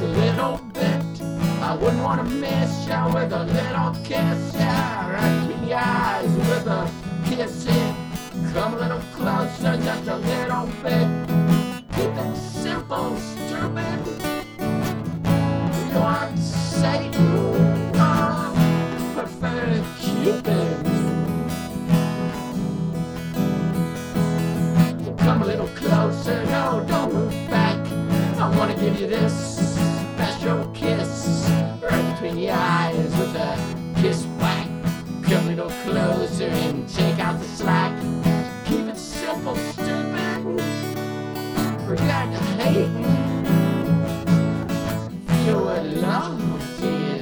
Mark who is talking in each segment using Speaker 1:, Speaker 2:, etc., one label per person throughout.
Speaker 1: a little bit. I wouldn't want to miss you with a little kiss. Yeah, right between the eyes with a kiss in. Come a little closer, just a little bit. Keep it simple, stupid. You want Satan? Oh, prefer Cupid. Come a little closer, no, don't move back. I want to give you this special kiss right between the eyes with a kiss whack. Come a little closer and take out the slack. Keep it simple, stupid. Forget the hating. Feel what love is.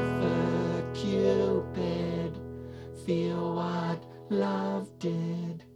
Speaker 1: Feel what love did.